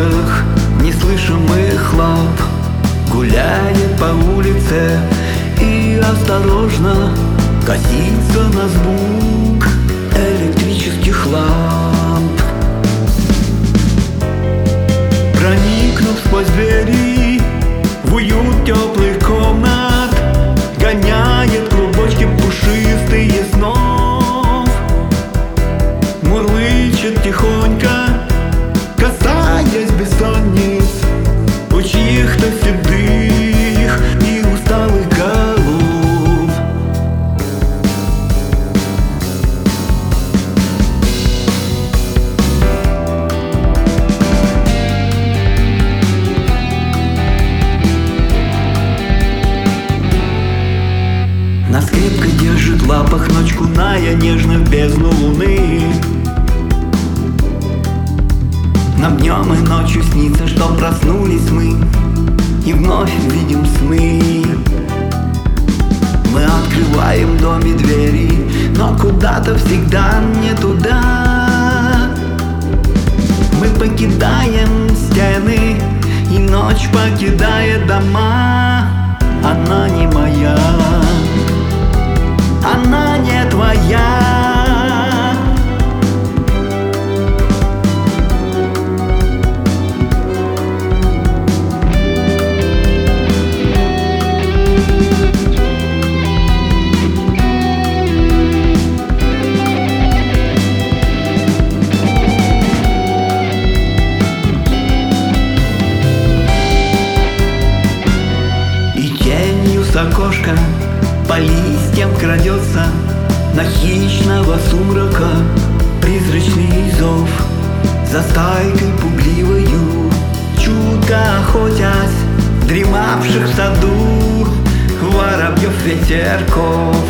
звуках неслышимых лап гуляет по улице и осторожно косится на звук электрических ламп. Проникнув сквозь двери в уют теплых комнат, гоняет клубочки пушистые снов, мурлычет тихонько, касаясь бессонниц у чьих-то седых и усталых голов. Нас крепко держит в лапах ночь, куная нежно в бездну луны. Нам днем и ночью снится, что проснулись мы и вновь видим сны. Мы открываем в доме двери, но куда-то всегда не туда. Мы покидаем стены, и ночь покидает дома. Она не моя, она не твоя. С окошка по листьям крадется на хищного сумрака призрачный зов. За стайкой пугливою, чутко охотясь, дремавших в саду воробьев-ветерков.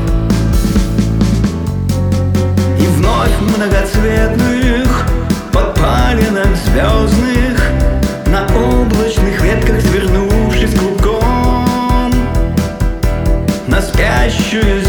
И вновь многоцветных подпалинок звездных на облачных ветках, свернувшись клубком, на спящую